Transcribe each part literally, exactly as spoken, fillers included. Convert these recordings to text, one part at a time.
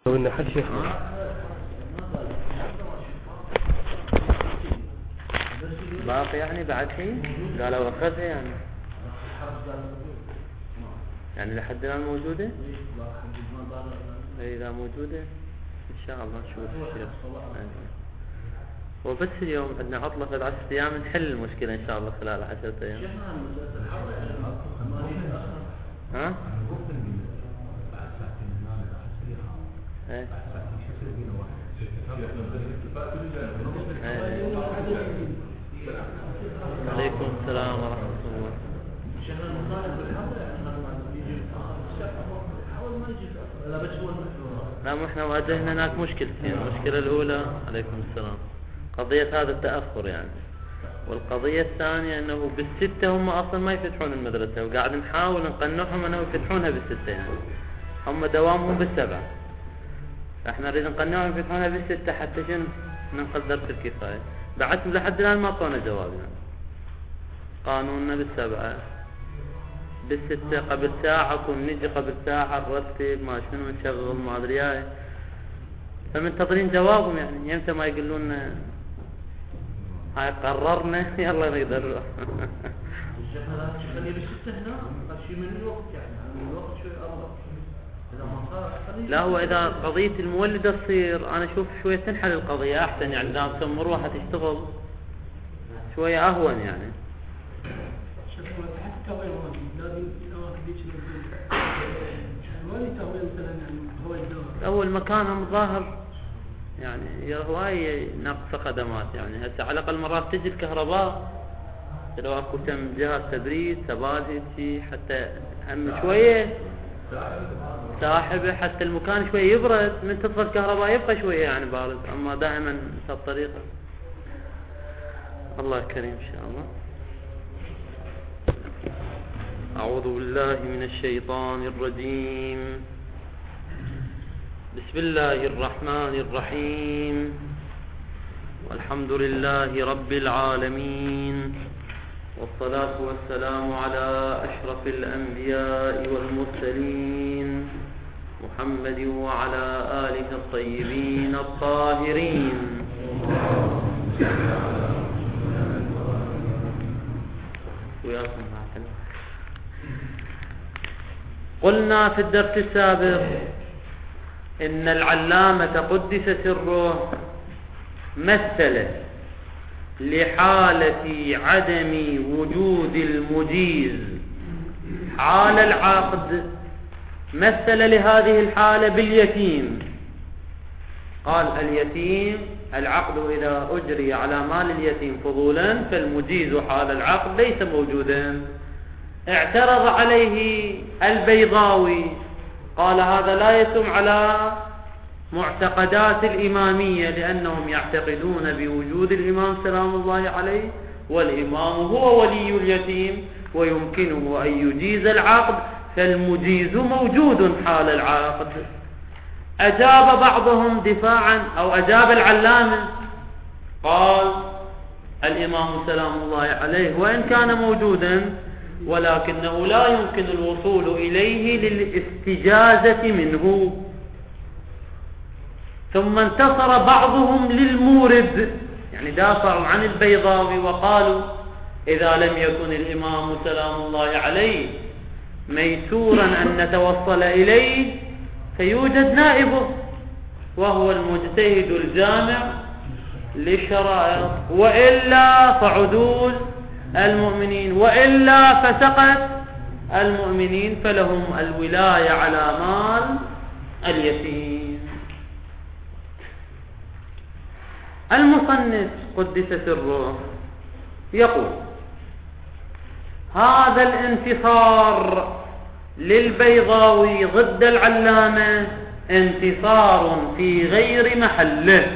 وإن حد شيخ باقي يعني بعد حين قالوا أخذها يعني يعني لحد الآن موجودة. إذا موجودة إن شاء الله نشوف الشيخ. وبس اليوم عندنا عطلة في العشر أيام نحل المشكلة إن شاء الله خلال عشرة أيام. ها؟ ايه عليكم السلام ورحمة الله. لا ما احنا واجهنا هناك مشكلتين. المشكلة الأولى عليكم السلام قضية هذا التأخر يعني، والقضية الثانية أنه بالستة هم أصلا ما يفتحون المدرسة، وقاعد نحاول نقنعهم أنه يفتحونها بالستة يعني. هم دوامهم بالسبعة، احنا نريد نقنعهم يفتحونها بالستة حتى شنو ننقل درس الكفاية. بعتهم لحد الآن ما أعطونا جواب يعني. قانوننا بالسبعة بالستة قبل ساعة كن نجي قبل ساعة نرتب ما شنو نشغل ما أدري ايه، فمنتظرين جوابهم يعني. يمتى ما يقولون هاي قررنا يلا نقدر نروح. لا هو إذا قضية المولدة تصير أنا أشوف شوية تنحل القضية أحسن يعني. إذا مروحة تشتغل شوية أهون يعني. أول مكانهم ظاهر يعني هواية ناقصة خدمات يعني. هسه على الأقل مرات تجي الكهرباء لو أكو تم جهاز تبريد سبازي شيء حتى هم شوية ساحبه حتى المكان شوية يبرد. من تطفى الكهرباء يبقى شوية يعني بارد، أما دائما بهالطريقة. الله كريم إن شاء الله. أعوذ بالله من الشيطان الرجيم. بسم الله الرحمن الرحيم. والحمد لله رب العالمين، والصلاة والسلام على أشرف الأنبياء والمرسلين محمد وعلى آله الطيبين الطاهرين. قلنا في الدرس السابق إن العلامة قدس سره مثل لحالة عدم وجود المجيز حال العقد، مثل لهذه الحالة باليتيم. قال اليتيم العقد إذا أجري على مال اليتيم فضولا فالمجيز حال العقد ليس موجودا. اعترض عليه البيضاوي قال هذا لا يتم على معتقدات الإمامية، لأنهم يعتقدون بوجود الإمام سلام الله عليه، والإمام هو ولي اليتيم ويمكنه أن يجيز العقد، فالمجيز موجود حال العقد. أجاب بعضهم دفاعا أو أجاب العلامة قال الإمام سلام الله عليه وإن كان موجودا ولكنه لا يمكن الوصول إليه للاستجازة منه. ثم انتصر بعضهم للمورد يعني دافعوا عن البيضاوي وقالوا إذا لم يكن الإمام سلام الله عليه ميسورا أن نتوصل إليه فيوجد نائبه وهو المجتهد الجامع للشرائع، وإلا فعدول المؤمنين، وإلا فسقط المؤمنين فلهم الولاية على مال اليتيم. المصنف قدس سره يقول هذا الانتصار للبيضاوي ضد العلامة انتصار في غير محله.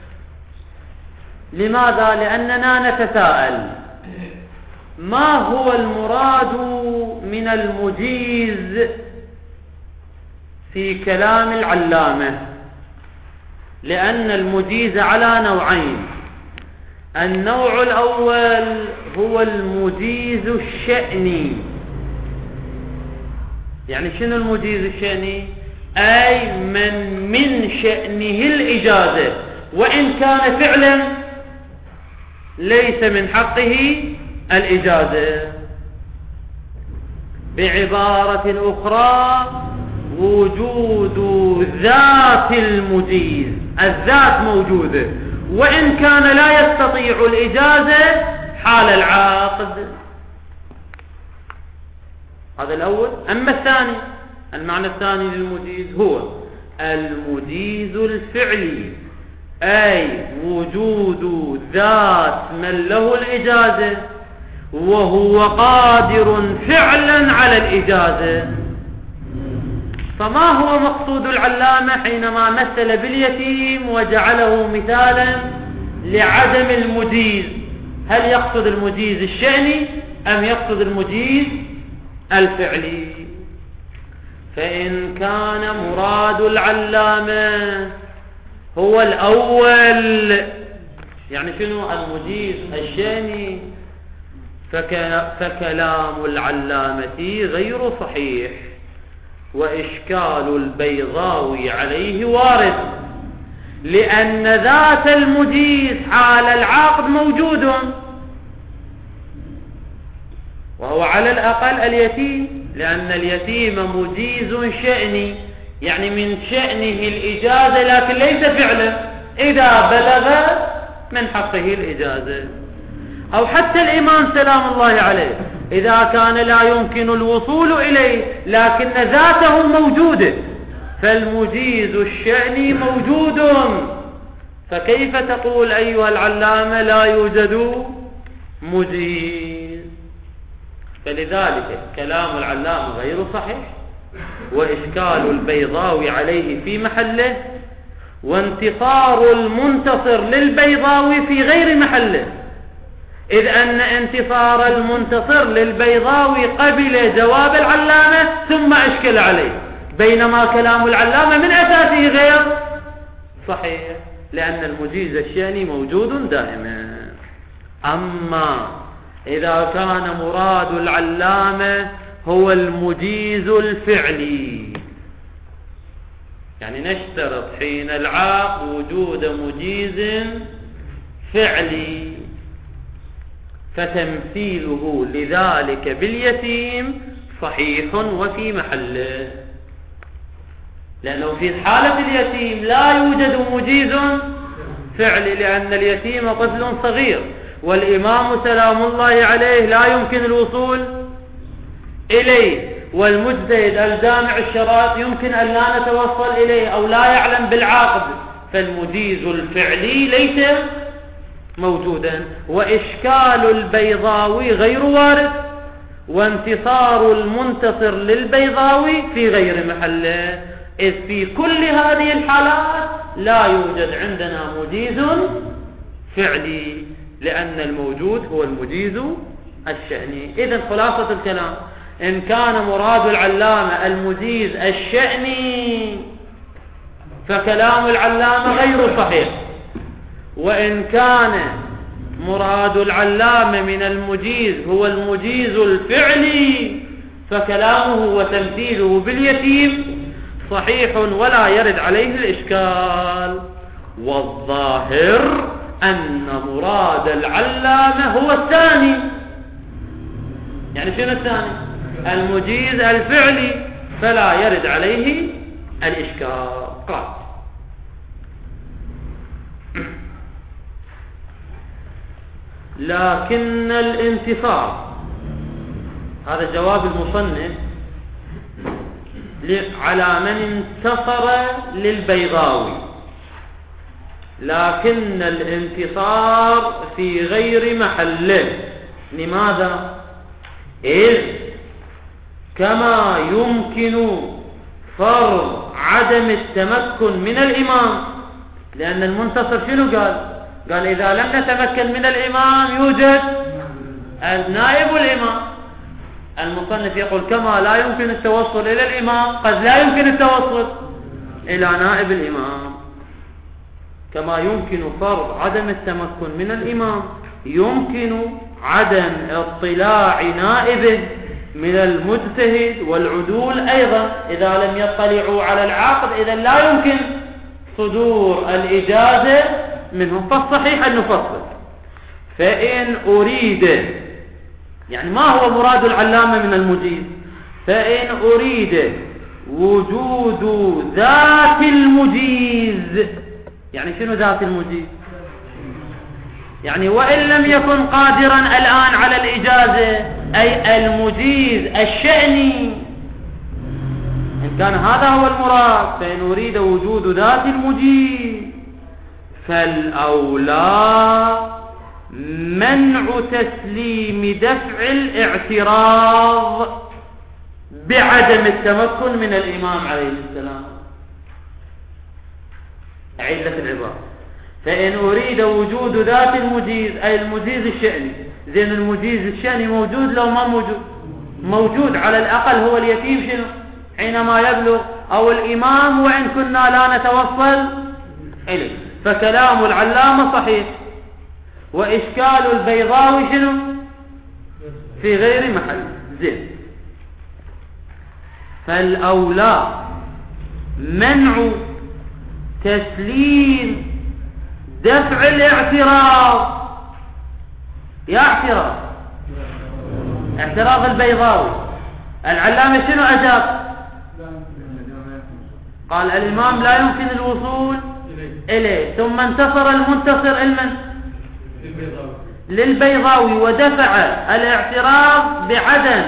لماذا؟ لأننا نتساءل ما هو المراد من المجيز في كلام العلامة؟ لأن المجيز على نوعين. النوع الأول هو المجيز الشأني. يعني شنو المجيز الشأني؟ أي من من شأنه الإجازة، وإن كان فعلا ليس من حقه الإجازة. بعبارة أخرى وجود ذات المجيز، الذات موجودة وإن كان لا يستطيع الإجازة حال العقد. هذا الأول. أما الثاني، المعنى الثاني للمجيز هو المجيز الفعلي، أي وجود ذات من له الإجازة وهو قادر فعلا على الإجازة. فما هو مقصود العلامة حينما مثل باليتيم وجعله مثالا لعدم المجيز؟ هل يقصد المجيز الشأني أم يقصد المجيز الفعلي؟ فإن كان مراد العلامة هو الأول، يعني شنو المجيز الشأني، فك فكلام العلامة غير صحيح، وإشكال البيضاوي عليه وارد، لأن ذات المجيز حال العقد موجود، وهو على الأقل اليتيم، لأن اليتيم مجيز شأني، يعني من شأنه الإجازة لكن ليس فعلا، إذا بلغ من حقه الإجازة. أو حتى الإمام سلام الله عليه إذا كان لا يمكن الوصول إليه لكن ذاته موجودة، فالمجيز الشأني موجود، فكيف تقول أيها العلامة لا يوجد مجيز؟ فلذلك كلام العلامة غير صحيح، وإشكال البيضاوي عليه في محله، وانتصار المنتصر للبيضاوي في غير محله، إذ أن انتصار المنتصر للبيضاوي قبل جواب العلامة ثم أشكل عليه، بينما كلام العلامة من أساسه غير صحيح، لأن المجيز الشأني موجود دائما. أما إذا كان مراد العلامة هو المجيز الفعلي، يعني نشترط حين العقد وجود مجيز فعلي، فتمثيله لذلك باليتيم صحيح وفي محله، لأنه في حالة اليتيم لا يوجد مجيز فعلي، لأن اليتيم طفل صغير، والإمام سلام الله عليه لا يمكن الوصول إليه، والمجتهد الجامع الشرائط يمكن أن لا نتوصل إليه أو لا يعلم بالعقد، فالمجيز الفعلي ليس موجودا. وإشكال البيضاوي غير وارد، وانتصار المنتصر للبيضاوي في غير محله، إذ في كل هذه الحالات لا يوجد عندنا مجيز فعلي، لأن الموجود هو المجيز الشأني. إذن خلاصة الكلام، إن كان مراد العلامة المجيز الشأني فكلام العلامة غير صحيح، وإن كان مراد العلامة من المجيز هو المجيز الفعلي فكلامه وتمثيله باليتيم صحيح ولا يرد عليه الإشكال. والظاهر أن مراد العلامة هو الثاني، يعني شنو الثاني؟ المجيز الفعلي، فلا يرد عليه الإشكال. قال لكن الانتصار، هذا جواب المصنف على من انتصر للبيضاوي، لكن الانتصار في غير محله. لماذا؟ إذ كما يمكن فرض عدم التمكن من الإمام، لأن المنتصر شنو قال؟ قال إذا لم نتمكن من الإمام يوجد النائب الإمام. المصنف يقول كما لا يمكن التوصل إلى الإمام قد لا يمكن التوصل إلى نائب الإمام. كما يمكن فرض عدم التمكن من الإمام يمكن عدم اطلاع نائبه من المجتهد والعدول أيضا إذا لم يطلعوا على العقد إذا لا يمكن صدور الإجازة منهم. فالصحيح أن نفصل. فإن أريد، يعني ما هو مراد العلامة من المجيز؟ فإن أريد وجود ذات المجيز، يعني شنو ذات المجيز؟ يعني وإن لم يكن قادرا الآن على الإجازة، أي المجيز الشأني، إن كان هذا هو المراد. فإن أريد وجود ذات المجيز فالأولى منع تسليم دفع الاعتراض بعدم التمكن من الإمام عليه السلام. علة العبارة: فإن أريد وجود ذات المجيز، أي المجيز الشأني. زين المجيز الشأني موجود لو ما موجود؟ موجود. على الأقل هو اليتيم شنو حينما يبلغ، أو الإمام وإن كنا لا نتوصل إليه. فكلام العلامة صحيح، وإشكال البيضاوي شنو في غير محل. زين. فالأولى منع تسليم دفع الاعتراض. يا اعتراض اعتراض البيضاوي. العلامة شنو أجاب؟ قال الإمام لا يمكن الوصول إليه، ثم انتصر المنتصر المن للبيضاوي ودفع الاعتراض بعدم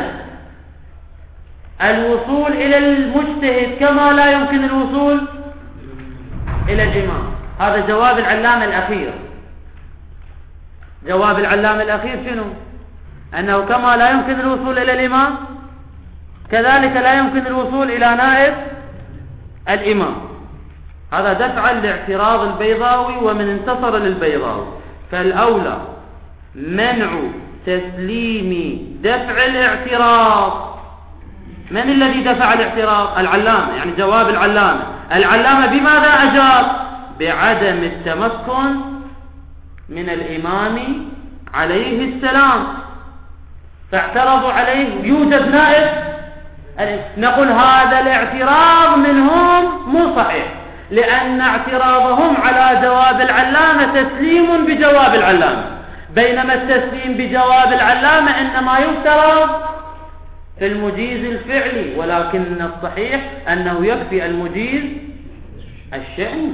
الوصول إلى المجتهد كما لا يمكن الوصول إلى الإمام. هذا جواب العلامة الأخير. جواب العلامة الأخير شنو؟ أنه كما لا يمكن الوصول إلى الإمام كذلك لا يمكن الوصول إلى نائب الإمام. هذا دفع لاعتراض البيضاوي ومن انتصر للبيضاوي. فالأولى منع تسليم دفع الاعتراض. من الذي دفع الاعتراض؟ العلامة. يعني جواب العلامة. العلامة بماذا أجاب؟ بعدم التمكن من الإمام عليه السلام. فاعترضوا عليه يوجد نائب. نقول هذا الاعتراض منهم مو صحيح، لأن اعتراضهم على جواب العلامة تسليم بجواب العلامة، بينما التسليم بجواب العلامة إنما يفترض في المجيز الفعلي، ولكن الصحيح أنه يكفي المجيز الشأني.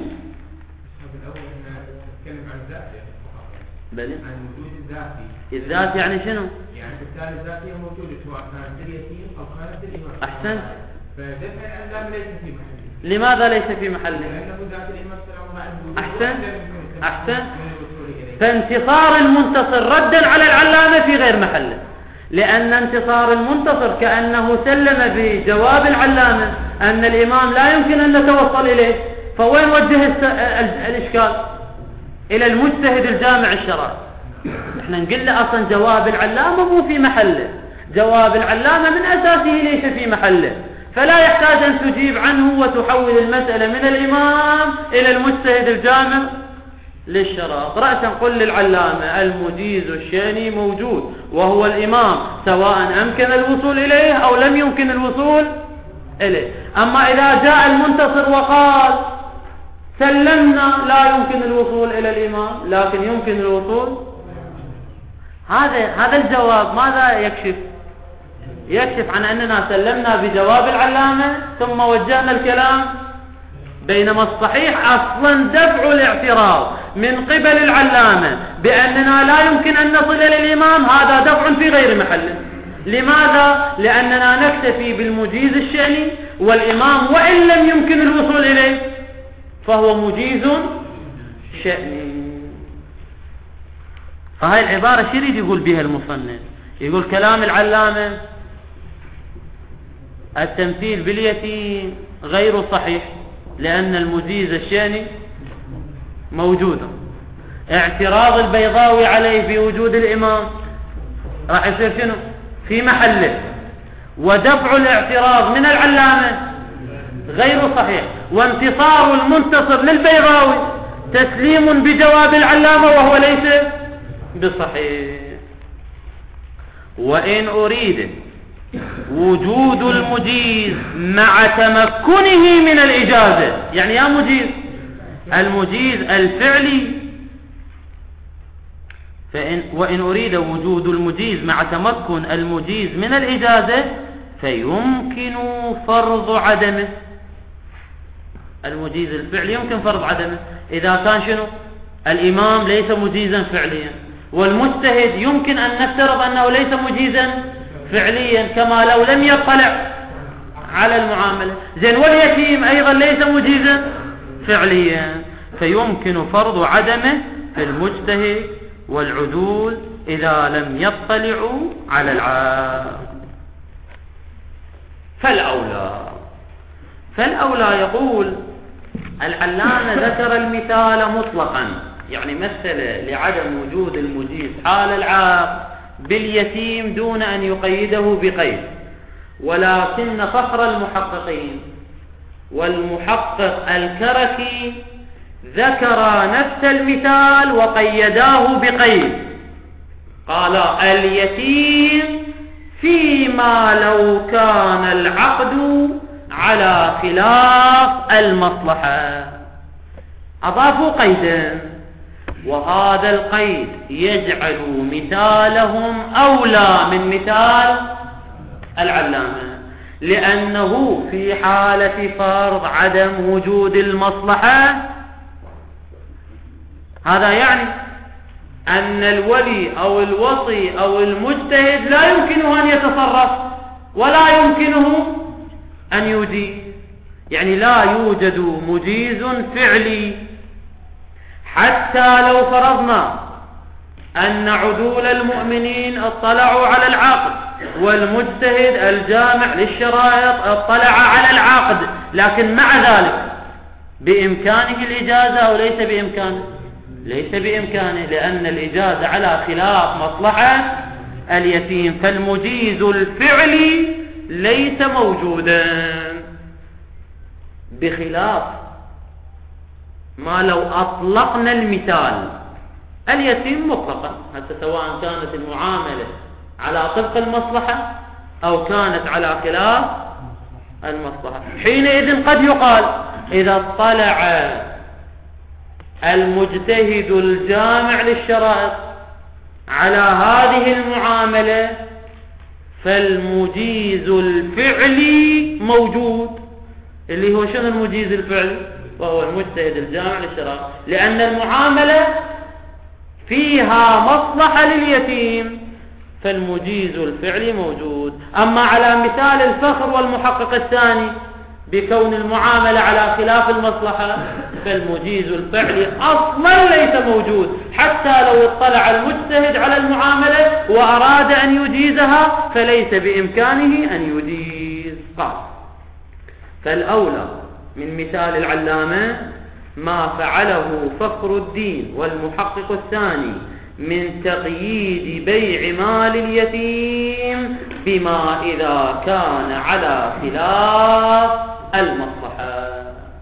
بل عن الوجود الذاتي. الذات يعني شنو؟ يعني بالتالي الذاتية موجودة سواء كانت اليتيم أو كانت الإمام. أحسنت. فدفع العلامة ليس في محله. لماذا ليس في محله؟ لأنه ذات الإمام سلام الله عنه. أحسنت. أحسنت. فانتصار المنتصر ردا على العلامة في غير محله، لأن انتصار المنتصر كأنه سلم بجواب العلامة أن الإمام لا يمكن أن نتوصل إليه. فوين وجه الإشكال؟ إلى المجتهد الجامع الشرعي. احنا نقول له أصلا جواب العلامة مو في محله، جواب العلامة من أساسه ليس في محله، فلا يحتاج أن تجيب عنه وتحول المسألة من الإمام إلى المجتهد الجامع للشرط. رأسا قل للعلامة المجيز الشاني موجود وهو الإمام، سواء أمكن الوصول إليه أو لم يمكن الوصول إليه. أما إذا جاء المنتصر وقال سلمنا لا يمكن الوصول إلى الإمام لكن يمكن الوصول، هذا هذا الجواب ماذا يكشف؟ يكشف عن أننا سلمنا بجواب العلامة ثم وجهنا الكلام، بينما الصحيح أصلا دفع الاعتراض من قبل العلامة بأننا لا يمكن أن نصل إلى الإمام، هذا دفع في غير محله. لماذا؟ لأننا نكتفي بالمجيز الشأني، والإمام وإن لم يمكن الوصول إليه فهو مجيز شأني. فهاي العبارة شو يريد يقول بها المصنف؟ يقول كلام العلامة التمثيل باليتيم غير صحيح لأن المجيز الشأني موجود. اعتراض البيضاوي عليه بوجود الإمام راح يصير شنو؟ في محله. ودفع الاعتراض من العلامة غير صحيح، وانتصار المنتصر للبيضاوي تسليم بجواب العلامة وهو ليس بصحيح. وإن أريد وجود المجيز مع تمكنه من الإجازة. يعني يا مجيز المجيز الفعلي، فإن وإن أريد وجود المجيز مع تمكن المجيز من الإجازة فيمكن فرض عدمه. المجيز الفعلي يمكن فرض عدمه إذا كان شنو؟ الإمام ليس مجيزا فعليا، والمجتهد يمكن أن نفترض أنه ليس مجيزا فعليا كما لو لم يطلع على المعاملة. زين واليتيم أيضا ليس مجيزا فعليا، فيمكن فرض عدمه في المجتهد والعدول إذا لم يطلعوا على العام. فالأولى فالأولى يقول العلامة ذكر المثال مطلقا، يعني مثل لعدم وجود المجيز حال العاق باليتيم دون أن يقيده بقيد، ولكن فخر المحققين والمحقق الكركي ذكر نفس المثال وقيداه بقيد، قال اليتيم فيما لو كان العقد على خلاف المصلحة، أضافوا قيدا، وهذا القيد يجعل مثالهم أولى من مثال العلامة، لأنه في حالة فرض عدم وجود المصلحة هذا يعني أن الولي أو الوصي أو المجتهد لا يمكنه أن يتصرف ولا يمكنه أن يجيز، يعني لا يوجد مجيز فعلي. حتى لو فرضنا أن عدول المؤمنين اطلعوا على العقد والمجتهد الجامع للشرائط اطلع على العقد، لكن مع ذلك بإمكانه الإجازة أو ليس بإمكانه؟ ليس بإمكانه، لأن الإجازة على خلاف مصلحة اليتيم، فالمجيز الفعلي ليس موجودا، بخلاف ما لو أطلقنا المثال اليتيم مطلقا، حتى سواء كانت المعاملة على طبق المصلحة أو كانت على خلاف المصلحة. حينئذ قد يقال إذا اطلع المجتهد الجامع للشرائط على هذه المعاملة فالمجيز الفعلي موجود، اللي هو شنو المجيز الفعلي؟ وهو المجتهد الجامع للشرائط، لأن المعاملة فيها مصلحة لليتيم فالمجيز الفعلي موجود. أما على مثال الفخر والمحقق الثاني بكون المعاملة على خلاف المصلحة فالمجيز الفعلي أصلا ليس موجود، حتى لو اطلع المجتهد على المعاملة وأراد أن يجيزها فليس بإمكانه أن يجيز. قال فالأولى من مثال العلامة ما فعله فخر الدين والمحقق الثاني من تقييد بيع مال اليتيم بما إذا كان على خلاف المصلحة.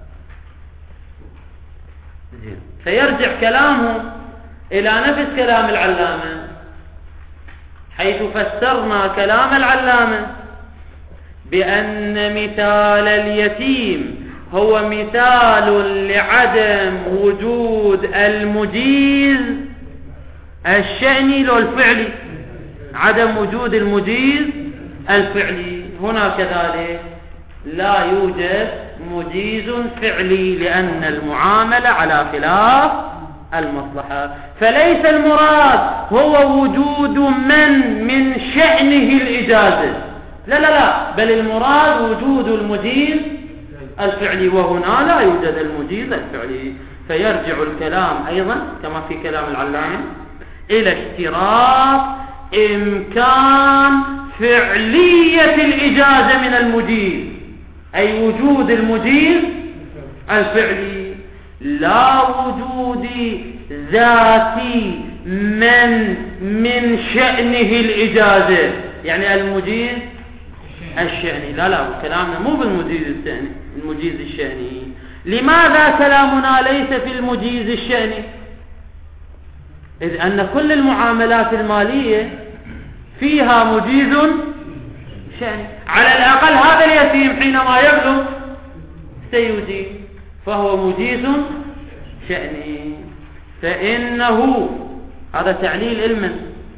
فيرجع كلامه إلى نفس كلام العلامة، حيث فسرنا كلام العلامة بأن مثال اليتيم هو مثال لعدم وجود المجيز الشأني لو الفعلي، عدم وجود المجيز الفعلي. هنا كذلك لا يوجد مجيز فعلي لأن المعاملة على خلاف المصلحة، فليس المراد هو وجود من من شأنه الإجازة، لا لا لا، بل المراد وجود المجيز الفعلي، وهنا لا يوجد المجيز الفعلي. فيرجع الكلام أيضا كما في كلام العلامة إلى اشتراط إمكان فعلية الإجازة من المجيز، أي وجود المجيز الفعلي، لا وجود ذاتي من من شأنه الإجازة، يعني المجيز الشأني. لا لا، كلامنا مو بالمجيز الشأني، المجيز الشأني. لماذا كلامنا ليس في المجيز الشأني؟ إذ أن كل المعاملات المالية فيها مجيز شأني. على الأقل هذا اليتيم حينما يبلغ سيجيز، فهو مجيز شأني. فإنه هذا تعليل علما،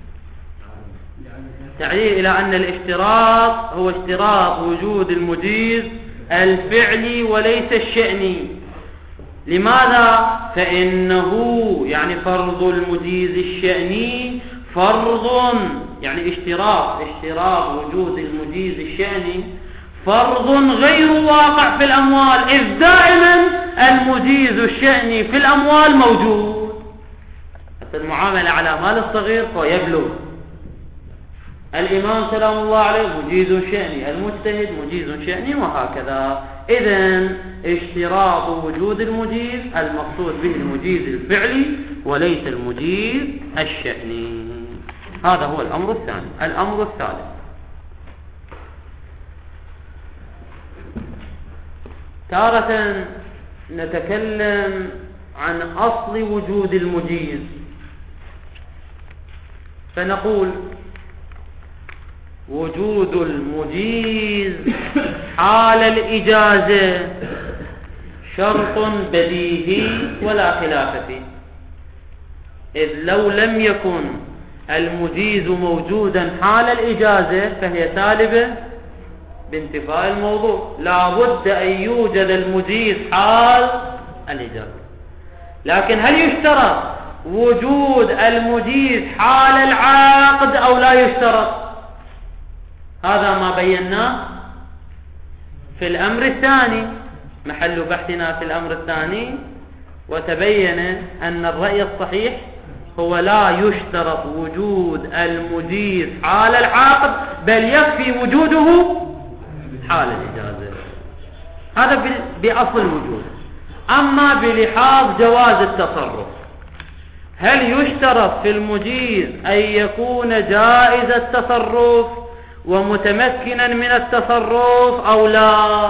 تعليل إلى أن الاشتراط هو اشتراط وجود المجيز الفعلي وليس الشأني. لماذا؟ فإنه يعني فرض المجيز الشأني فرض، يعني اشتراط اشتراط وجود المجيز الشأني فرض غير واقع في الأموال، إذ دائما المجيز الشأني في الأموال موجود. المعاملة على مال الصغير فيبلغ، الإمام سلام الله عليه مجيز شأني، المجتهد مجيز شأني، وهكذا. إذن اشتراط وجود المجيز المقصود به المجيز الفعلي وليس المجيز الشأني. هذا هو الأمر الثاني. الأمر الثالث، تارة نتكلم عن أصل وجود المجيز، فنقول وجود المجيز حال الإجازة شرط بديهي ولا خلاف فيه، إذ لو لم يكن المجيز موجودا حال الإجازة فهي سالبة بانتفاء الموضوع. لا بد أن يوجد المجيز حال الإجازة. لكن هل يشترط وجود المجيز حال العقد أو لا يشترط؟ هذا ما بيناه في الأمر الثاني، محل بحثنا في الأمر الثاني، وتبين أن الرأي الصحيح هو لا يشترط وجود المجيز حال العقد، بل يكفي وجوده حال الإجازة. هذا بأصل الوجود. أما بلحاظ جواز التصرف، هل يشترط في المجيز أن يكون جائز التصرف ومتمكنا من التصرف أو لا؟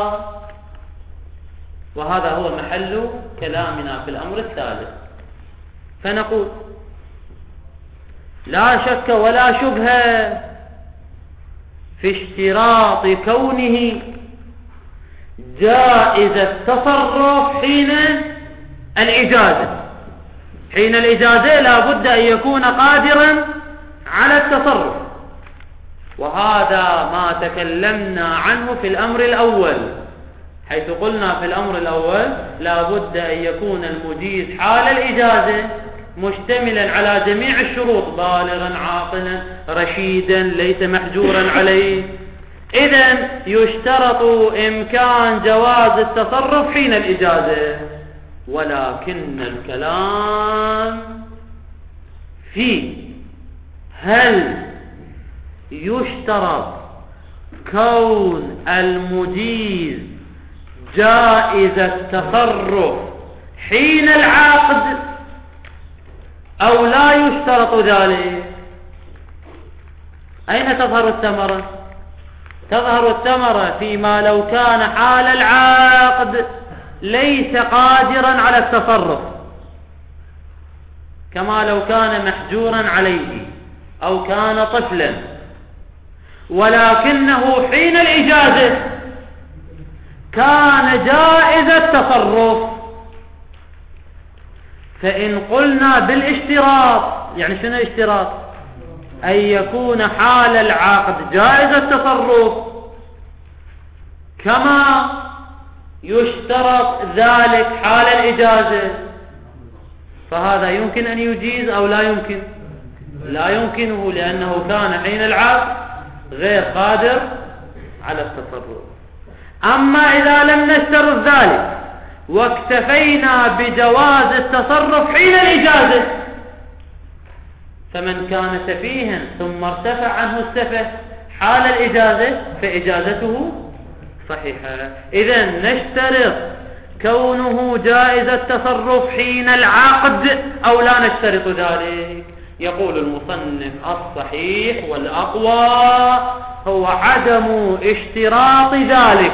وهذا هو محل كلامنا في الأمر الثالث. فنقول لا شك ولا شبهة في اشتراط كونه جائز التصرف حين الإجازة. حين الإجازة لا بد أن يكون قادرا على التصرف، وهذا ما تكلمنا عنه في الأمر الأول، حيث قلنا في الأمر الأول لا بد أن يكون المجيز حال الإجازة مشتملا على جميع الشروط، بالغا عاقلا رشيدا ليس محجورا عليه. إذن يشترط إمكان جواز التصرف حين الإجازة، ولكن الكلام في هل يشترط كون المجيز جائز التصرف حين العقد أو لا يشترط ذلك. أين تظهر الثمرة؟ تظهر الثمرة فيما لو كان حال العقد ليس قادرا على التصرف، كما لو كان محجورا عليه أو كان طفلا، ولكنه حين الإجازة كان جائز التصرف. فإن قلنا بالاشتراط، يعني شنو اشتراط؟ أن يكون حال العقد جائز التصرف كما يشترط ذلك حال الإجازة، فهذا يمكن أن يجيز أو لا يمكن؟ لا يمكنه، لأنه كان حين العقد غير قادر على التصرف. أما إذا لم نشترط ذلك واكتفينا بجواز التصرف حين الإجازة، فمن كان سفيها ثم ارتفع عنه السفه حال الإجازة فإجازته صحيحة. إذن نشترط كونه جائز التصرف حين العقد أو لا نشترط ذلك؟ يقول المصنف الصحيح والأقوى هو عدم اشتراط ذلك.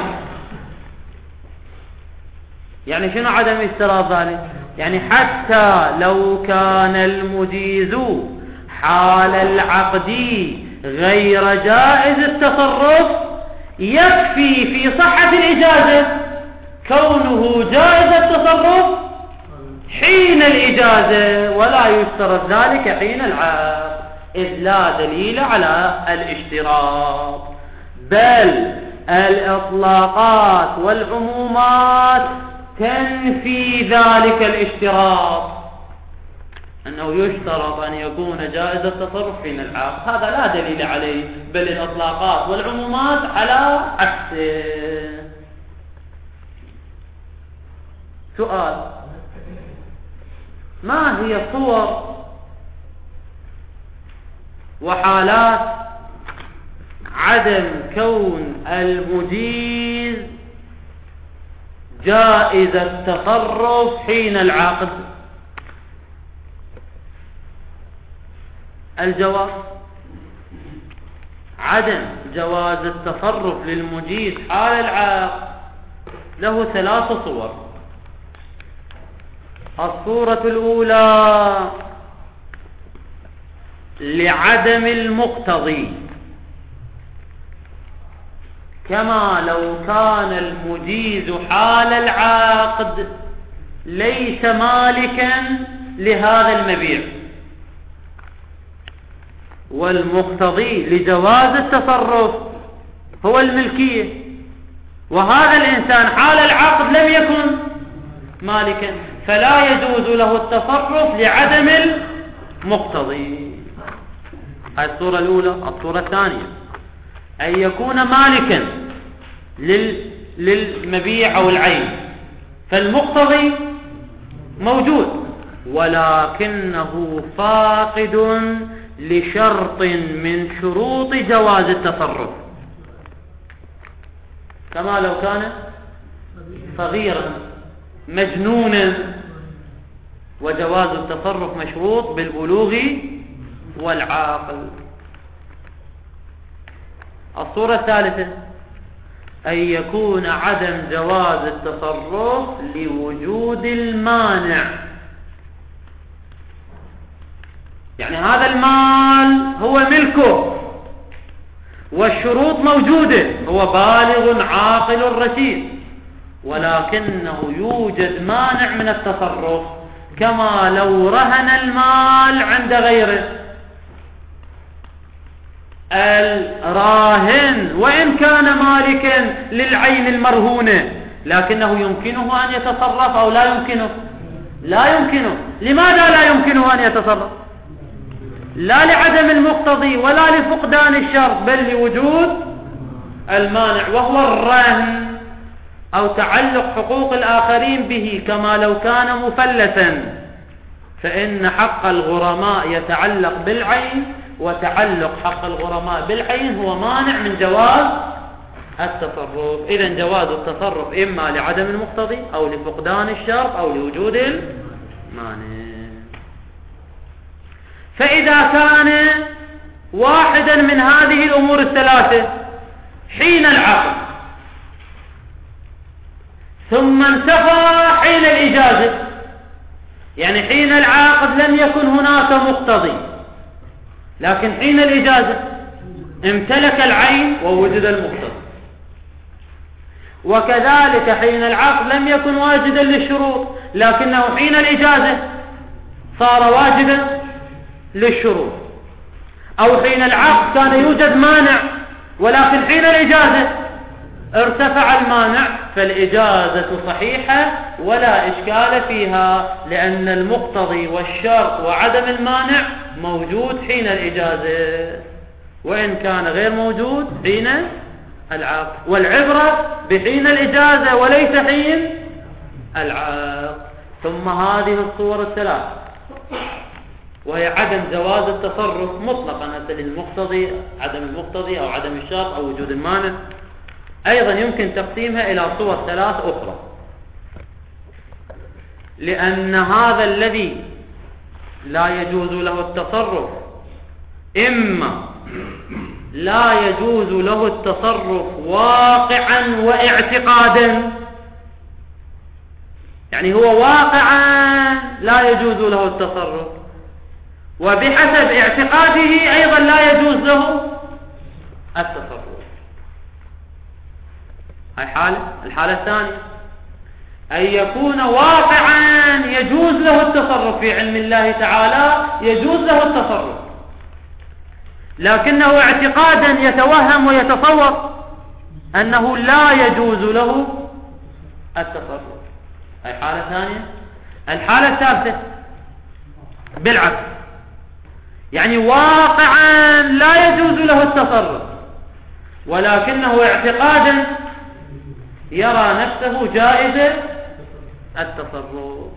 يعني شنو عدم اشتراط ذلك؟ يعني حتى لو كان المجيز حال العقد غير جائز التصرف يكفي في صحة الإجازة كونه جائز التصرف حين الإجازة ولا يشترط ذلك حين العقد، إذ لا دليل على الاشتراط، بل الإطلاقات والعمومات تنفي ذلك الاشتراط، أنه يشترط أن يكون جائز التصرف حين العقد، هذا لا دليل عليه، بل الإطلاقات والعمومات على عكسه. سؤال: ما هي صور وحالات عدم كون المجيز جائز التصرف حين العقد؟ الجواب: عدم جواز التصرف للمجيز حال العقد له ثلاث صور. الصورة الأولى لعدم المقتضي، كما لو كان المجيز حال العقد ليس مالكا لهذا المبيع، والمقتضي لجواز التصرف هو الملكية، وهذا الإنسان حال العقد لم يكن مالكا، فلا يجوز له التصرف لعدم المقتضي. هذه الصورة الأولى. الصورة الثانية أن يكون مالكا لل... للمبيع أو العين، فالمقتضي موجود ولكنه فاقد لشرط من شروط جواز التصرف، كما لو كان صغيرا مجنونا، وجواز التصرف مشروط بالبلوغ والعاقل. الصورة الثالثة أن يكون عدم جواز التصرف لوجود المانع، يعني هذا المال هو ملكه والشروط موجودة، هو بالغ عاقل رشيد، ولكنه يوجد مانع من التصرف، كما لو رهن المال عند غيره. الراهن وإن كان مالكا للعين المرهونة لكنه يمكنه أن يتصرف أو لا يمكنه؟ لا يمكنه. لماذا لا يمكنه أن يتصرف؟ لا لعدم المقتضي ولا لفقدان الشرط، بل لوجود المانع، وهو الرهن أو تعلق حقوق الآخرين به، كما لو كان مفلسا، فإن حق الغرماء يتعلق بالعين، وتعلق حق الغرماء بالعين هو مانع من جواز التصرف. إذن جواز التصرف إما لعدم المقتضي أو لفقدان الشرط أو لوجود المانع. فإذا كان واحدا من هذه الأمور الثلاثة حين العقد ثم انتفى حين الإجازة، يعني حين العقد لم يكن هناك مقتضي، لكن حين الإجازة امتلك العين ووجد المقتضي، وكذلك حين العقد لم يكن واجدا للشروط، لكنه حين الإجازة صار واجدا للشروط، أو حين العقد كان يوجد مانع ولكن حين الإجازة ارتفع المانع، فالإجازة صحيحة ولا إشكال فيها، لأن المقتضي والشرط وعدم المانع موجود حين الإجازة، وإن كان غير موجود حين العقد، والعبرة بحين الإجازة وليس حين العقد. ثم هذه الصور الثلاث، وهي عدم جواز التصرف مطلقا للمقتضي، عدم المقتضي أو عدم الشرط أو وجود المانع، أيضا يمكن تقسيمها إلى صور ثلاث أخرى، لأن هذا الذي لا يجوز له التصرف إما لا يجوز له التصرف واقعا واعتقادا، يعني هو واقعا لا يجوز له التصرف، وبحسب اعتقاده أيضا لا يجوز له التصرف. هاي حالة. الحالة الثانية أن يكون واقعا يجوز له التصرف في علم الله تعالى، يجوز له التصرف، لكنه اعتقادا يتوهم ويتصور أنه لا يجوز له التصرف. هاي حالة ثانية. الحالة الثالثة بالعكس، يعني واقعا لا يجوز له التصرف، ولكنه اعتقادا يرى نفسه جائز التصرف.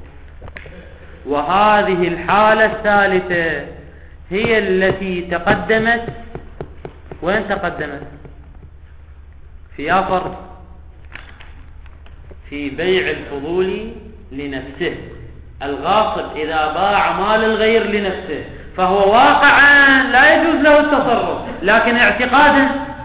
وهذه الحالة الثالثة هي التي تقدمت. وين تقدمت؟ في آخر في بيع الفضول لنفسه. الغاصب إذا باع مال الغير لنفسه فهو واقعا لا يجوز له التصرف، لكن اعتقادا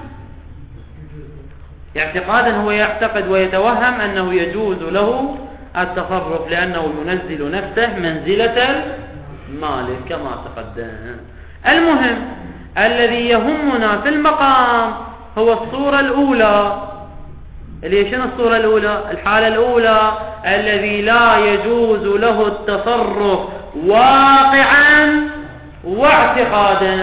اعتقادا هو يعتقد ويتوهم أنه يجوز له التصرف، لأنه ينزل نفسه منزلة المالك كما تقدم. المهم الذي يهمنا في المقام هو الصورة الأولى، اللي شنو الصورة الأولى؟ الحالة الأولى الذي لا يجوز له التصرف واقعا واعتقادا.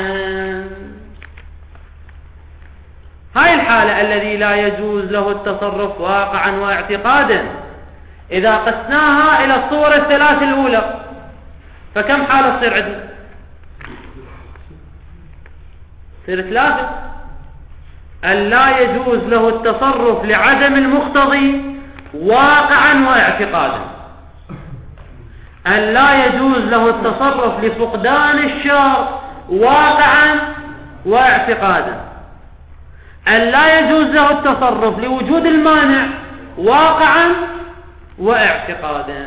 هاي الحالة الذي لا يجوز له التصرف واقعا واعتقادا إذا قسناها إلى الصور الثلاث الأولى فكم حالة تصير عندنا؟ تصير ثلاثة. أن لا يجوز له التصرف لعدم المقتضي واقعا واعتقادا، أن لا يجوز له التصرف لفقدان الشرط واقعا واعتقادا، أن لا يجوز له التصرف لوجود المانع واقعا واعتقادا.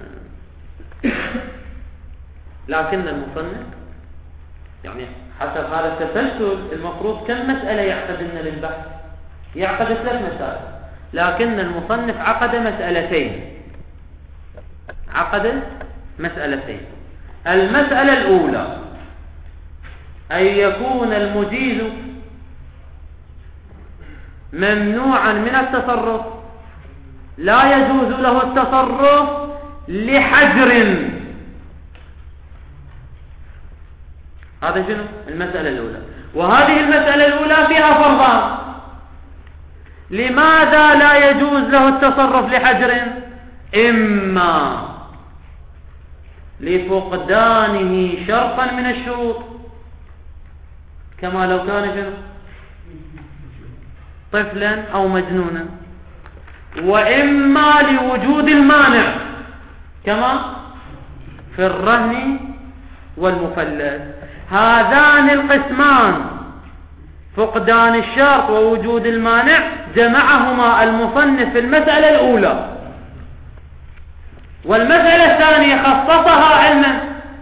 لكن المصنف يعني حسب هذا التسلسل المفروض كم مسألة يعقد لنا للبحث؟ يعقد ثلاث مسائل، لكن المصنف عقد مسألتين. عقد مسألتين. المسألة الأولى أن يكون المجيز ممنوعا من التصرف، لا يجوز له التصرف لحجر. هذا شنو؟ المسألة الأولى. وهذه المسألة الأولى فيها فرضان. لماذا لا يجوز له التصرف لحجر؟ إما لفقدانه شرطا من الشروط، كما لو كان شنو؟ طفلا أو مجنونا، وإما لوجود المانع كما في الرهن والمفلس. هذان القسمان فقدان الشرط ووجود المانع جمعهما المصنف في المسألة الأولى، والمسألة الثانية خصصها علما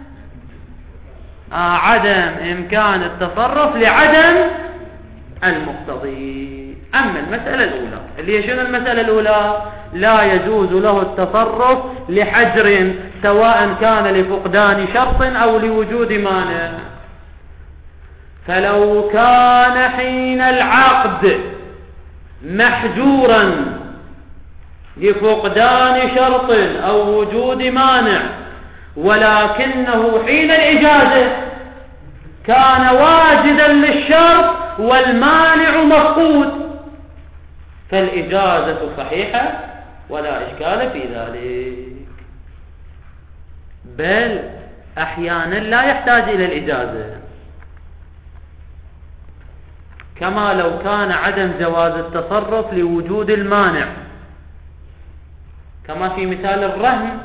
آه عدم إمكان التصرف لعدم المقتضي. أما المسألة الأولى اللي هي شنو المسألة الأولى؟ لا يجوز له التصرف لحجر، سواء كان لفقدان شرط أو لوجود مانع. فلو كان حين العقد محجورا لفقدان شرط أو وجود مانع، ولكنه حين الإجازة كان واجدا للشرط والمانع مفقود، فالإجازة صحيحة ولا إشكال في ذلك، بل أحيانا لا يحتاج إلى الإجازة، كما لو كان عدم جواز التصرف لوجود المانع، كما في مثال الرهن.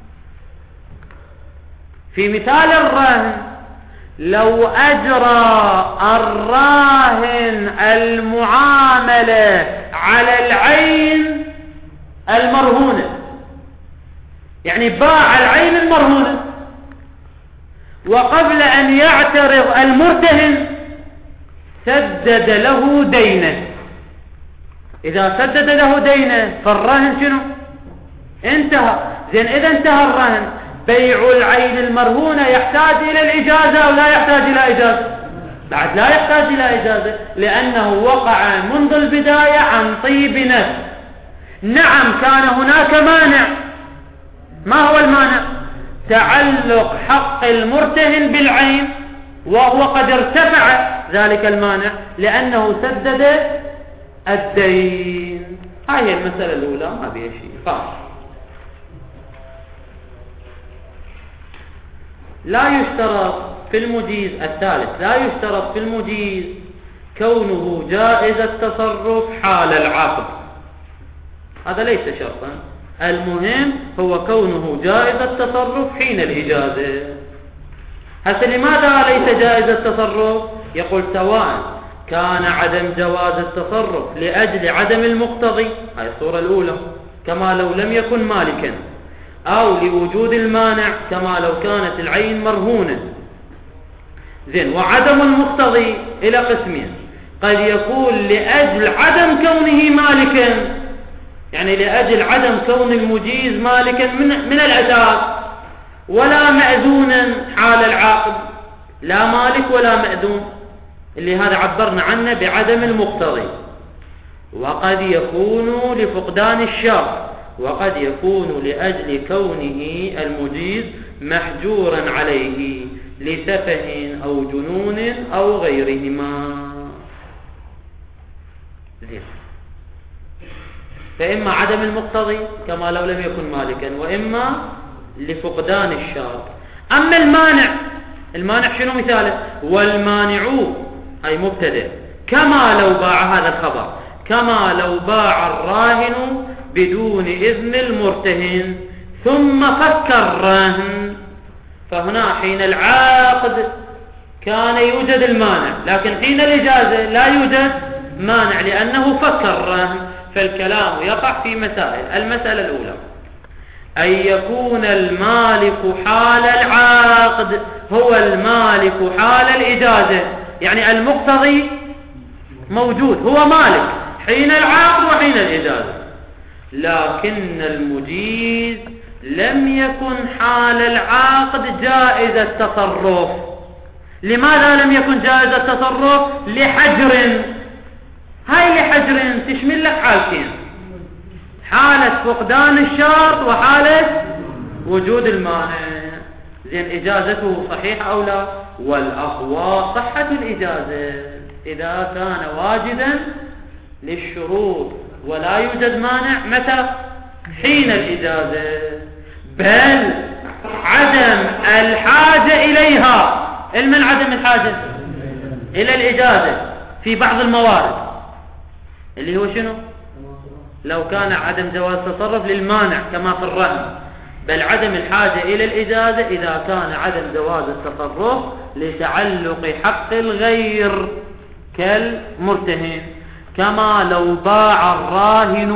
في مثال الرهن لو أجرى الراهن المعاملة على العين المرهونة، يعني باع العين المرهونة، وقبل أن يعترض المرتهن سدد له دينه. إذا سدد له دينه فالرهن شنو؟ انتهى. زين إذا انتهى الرهن، بيع العين المرهونة يحتاج إلى الإجازة أو لا يحتاج إلى إجازة؟ بعد لا يحتاج إلى إجازة، لأنه وقع منذ البداية عن طيب نفس نعم كان هناك مانع. ما هو المانع؟ تعلق حق المرتهن بالعين، وهو قد ارتفع ذلك المانع لأنه سدد الدين. هاي المسألة الأولى ما بيها شيء. قال لا يشترط في المجيز الثالث لا يشترط في المجيز كونه جائز التصرف حال العقد. هذا ليس شرطا، المهم هو كونه جائز التصرف حين الإجازة. هسه لماذا ليس جائز التصرف؟ يقول سواء كان عدم جواز التصرف لأجل عدم المقتضي، هذه الصورة الأولى كما لو لم يكن مالكا، أو لوجود المانع كما لو كانت العين مرهونة. زين، وعدم المقتضي إلى قسمين، قد يكون لأجل عدم كونه مالكا، يعني لأجل عدم كون المجيز مالكا من, من الأساس، ولا مأذونا حال العقد، لا مالك ولا مأذون، اللي هذا عبرنا عنه بعدم المقتضي. وقد يكون لفقدان الشرط، وقد يكون لأجل كونه المجيز محجورا عليه لسفه أو جنون أو غيرهما. زين، فإما عدم المقتضي كما لو لم يكن مالكا، وإما لفقدان الشرط. أما المانع، المانع شنو مثاله؟ والمانع أي مبتدأ، كما لو باع، هذا الخبر، كما لو باع الراهن بدون إذن المرتهن ثم فك الرهن. فهنا حين العقد كان يوجد المانع، لكن حين الإجازة لا يوجد مانع لأنه فك الرهن. فالكلام يقع في مسائل. المسألة الأولى أن يكون المالك حال العقد هو المالك حال الإجازة، يعني المقتضي موجود، هو مالك حين العقد وحين الإجازة، لكن المجيز لم يكن حال العقد جائز التصرف. لماذا لم يكن جائز التصرف؟ لحجر. هاي لحجر تشمل لك حالتين، حالة فقدان الشرط وحالة وجود المانع. زين، إجازته صحيحة أو لا؟ والأقوى صحة الإجازة إذا كان واجدا للشروط ولا يوجد مانع. متى؟ حين الإجازة، بل عدم الحاجة إليها. المن عدم الحاجة إلى الإجازة في بعض الموارد اللي هو شنو؟ لو كان عدم جواز تصرف للمانع كما في الرهن، بل عدم الحاجة إلى الإجازة إذا كان عدم جواز التصرف لتعلق حق الغير كالمرتهن، كما لو باع الراهن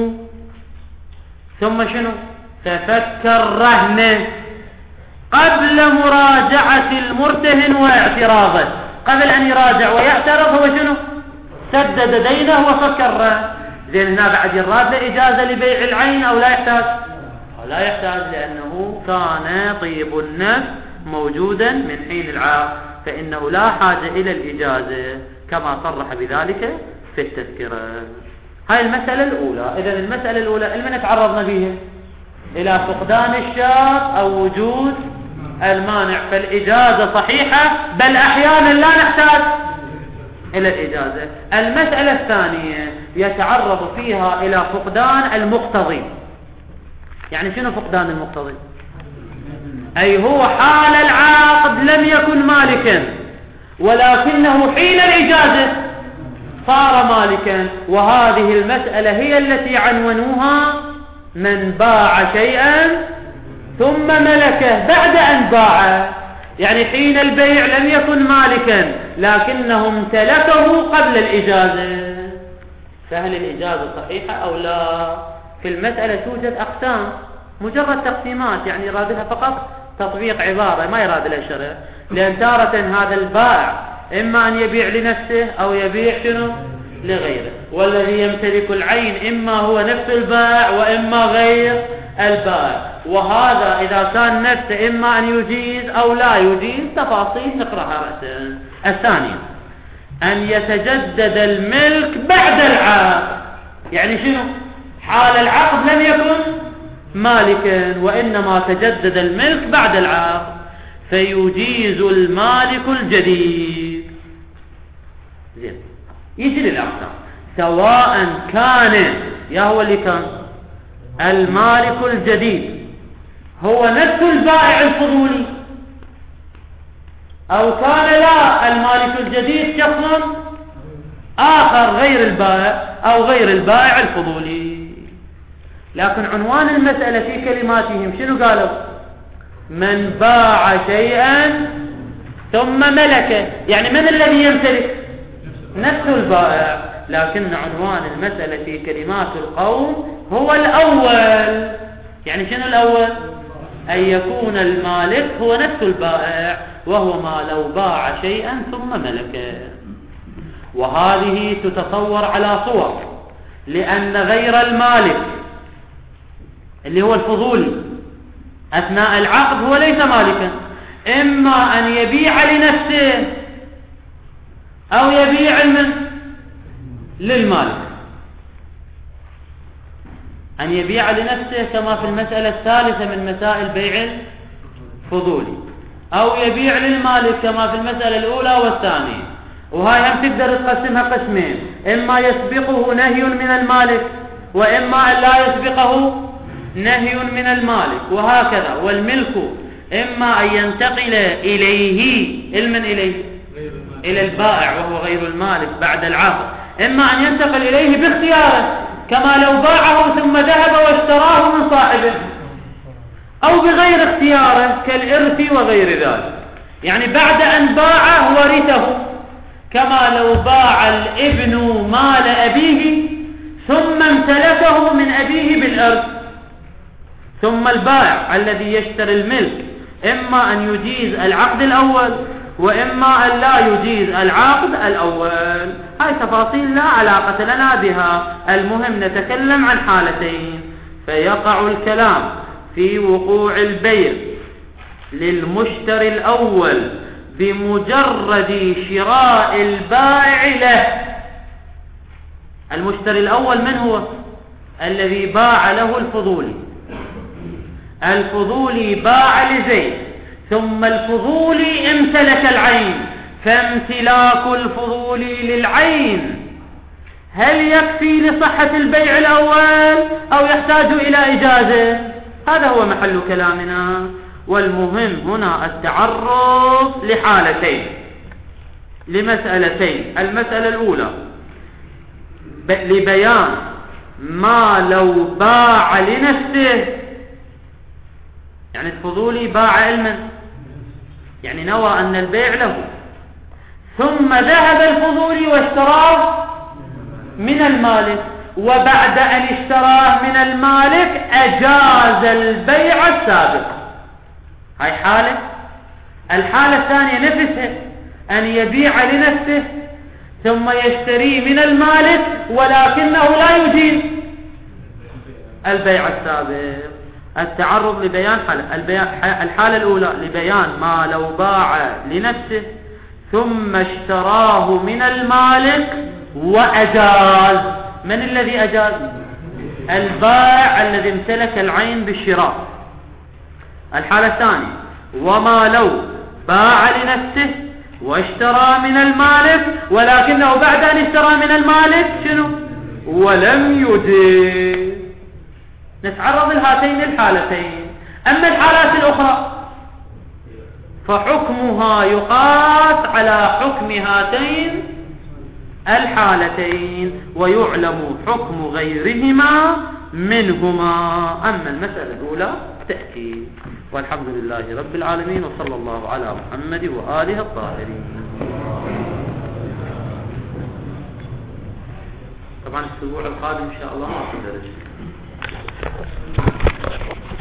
ثم شنو؟ تفك الرهن قبل مراجعة المرتهن واعتراضه. قبل أن يراجع ويعترض هو شنو؟ سدد دينه وفك الرهن. زين، هنا بعد يراد له إجازة لبيع العين أو لا يحتاج؟ أو لا يحتاج، لأنه كان طيب النفس موجودا من حين العقد، فإنه لا حاجة إلى الإجازة كما صرح بذلك في التذكرة. هاي المسألة الأولى. إذن المسألة الأولى اللي تعرضنا بها إلى فقدان الشرط أو وجود المانع، فالإجازة صحيحة، بل أحيانا لا نحتاج إلى الإجازة. المسألة الثانية يتعرض فيها إلى فقدان المقتضي. يعني شنو فقدان المقتضي؟ أي هو حال العقد لم يكن مالكا، ولكنه حين الإجازة صار مالكا. وهذه المسألة هي التي عنونوها من باع شيئا ثم ملكه بعد أن باعه، يعني حين البيع لم يكن مالكا لكنه امتلكه قبل الإجازة. فهل الإجازة صحيحة أو لا؟ في المسألة توجد أقسام، مجرد تقسيمات، يعني يراد لها فقط تطبيق عبارة، ما يراد لها شرع. لأن تارة هذا البائع إما أن يبيع لنفسه أو يبيع شنو؟ لغيره. والذي يمتلك العين إما هو نفس البائع وإما غير البائع. وهذا إذا كان نفسه إما أن يجيز أو لا يجيز، تفاصيل نقرأها رأسا. الثانية أن يتجدد الملك بعد العقد. يعني شنو؟ حال العقد لم يكن مالكا، وإنما تجدد الملك بعد العقد، فيجيز المالك الجديد. زين، يجي للأقسام سواء كان يا هو اللي كان المالك الجديد هو نفس البائع الفضولي، أو كان لا المالك الجديد شخص آخر غير البائع أو غير البائع الفضولي. لكن عنوان المسألة في كلماتهم شنو قالوا؟ من باع شيئا ثم ملكه، يعني من الذي يمتلك؟ نفس البائع. لكن عنوان المسألة في كلمات القوم هو الأول. يعني شنو الأول؟ أن يكون المالك هو نفس البائع، وهو ما لو باع شيئا ثم ملكه. وهذه تتصور على صور، لأن غير المالك اللي هو الفضولي أثناء العقد هو ليس مالكا، إما أن يبيع لنفسه أو يبيع للمالك. أن يبيع لنفسه كما في المسألة الثالثة من مسائل بيع الفضولي، أو يبيع للمالك كما في المسألة الأولى والثانية. وهاي هم تقدر تقسمها قسمين، إما يسبقه نهي من المالك، وإما أن لا يسبقه نهي من المالك، وهكذا. والملك إما أن ينتقل إليه المن إليه إلى البائع وهو غير المالك بعد العقد، إما أن ينتقل إليه باختياره كما لو باعه ثم ذهب واشتراه من صاحبه، أو بغير اختياره كالإرث وغير ذلك، يعني بعد أن باعه ورثه، كما لو باع الابن مال أبيه ثم امتلكه من أبيه بالإرث. ثم البائع الذي يشتري الملك إما أن يجيز العقد الأول، وإما أن لا يجيز العقد الأول. هاي تفاصيل لا علاقة لنا بها، المهم نتكلم عن حالتين. فيقع الكلام في وقوع البيع للمشتري الأول بمجرد شراء البائع له. المشتري الأول من هو؟ الذي باع له الفضولي. الفضولي باع لزيد، ثم الفضولي امتلك العين، فامتلاك الفضولي للعين هل يكفي لصحة البيع الأول أو يحتاج إلى إجازة؟ هذا هو محل كلامنا. والمهم هنا التعرض لحالتين، لمسألتين. المسألة الأولى لبيان ما لو باع لنفسه، يعني الفضولي باع علما، يعني نوى أن البيع له، ثم ذهب الفضولي واشتراه من المالك، وبعد أن اشتراه من المالك أجاز البيع السابق. هاي حالة. الحالة الثانية نفسها، أن يبيع لنفسه ثم يشتري من المالك ولكنه لا يجيز البيع السابق. التعرض لبيان حالة. الحالة الأولى لبيان ما لو باع لنفسه ثم اشتراه من المالك وأجاز. من الذي أجاز؟ البائع الذي امتلك العين بالشراء. الحالة الثانية وما لو باع لنفسه واشترى من المالك ولكنه بعد أن اشترى من المالك شنو؟ ولم يجيز. نتعرض لهاتين الحالتين. أما الحالات الأخرى فحكمها يقاس على حكم هاتين الحالتين، ويعلم حكم غيرهما منهما. أما المسألة الأولى تأكيد. والحمد لله رب العالمين، وصلى الله على محمد وآله الطاهرين. طبعا الأسبوع القادم إن شاء الله ما في درس.